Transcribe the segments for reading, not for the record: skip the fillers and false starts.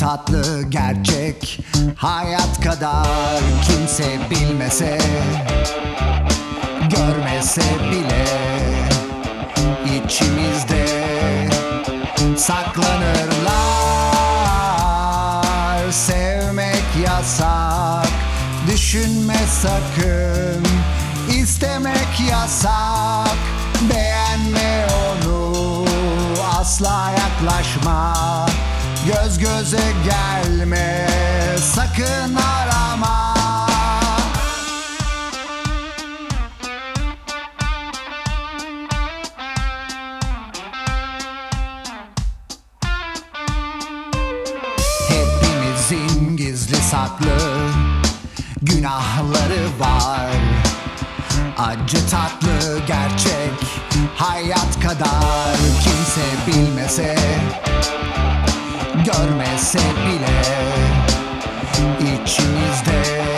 tatlı gerçek, hayat kadar kimse bilmese, görmese bile içimizde saklanırlar. Sevmek yasak, düşünme sakın, istemek yasak. Beğenme onu, asla yaklaşma, göz göze gelme, sakın arama. Hepimizin gizli saklı günahları var. Acı tatlı gerçek, hayat kadar kimse bilmese, görmese bile içimizde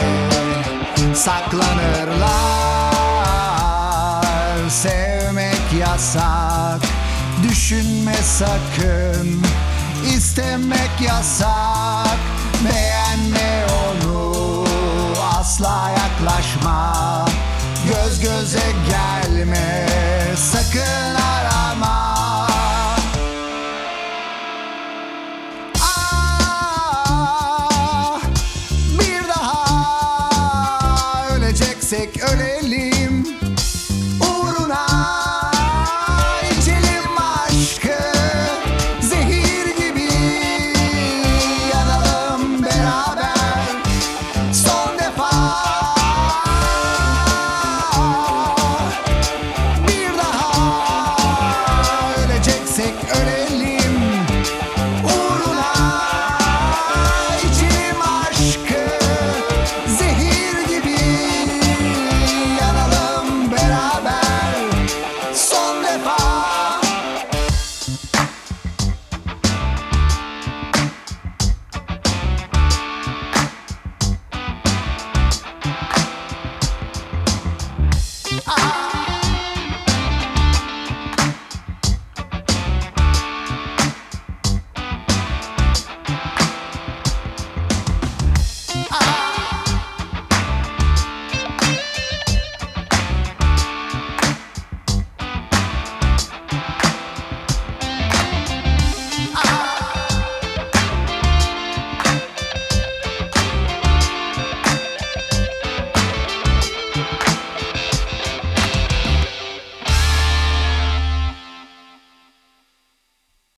saklanırlar. Sevmek yasak, düşünme sakın, istemek yasak. Beğenme onu, asla yaklaşma, göz göze gelme, sakın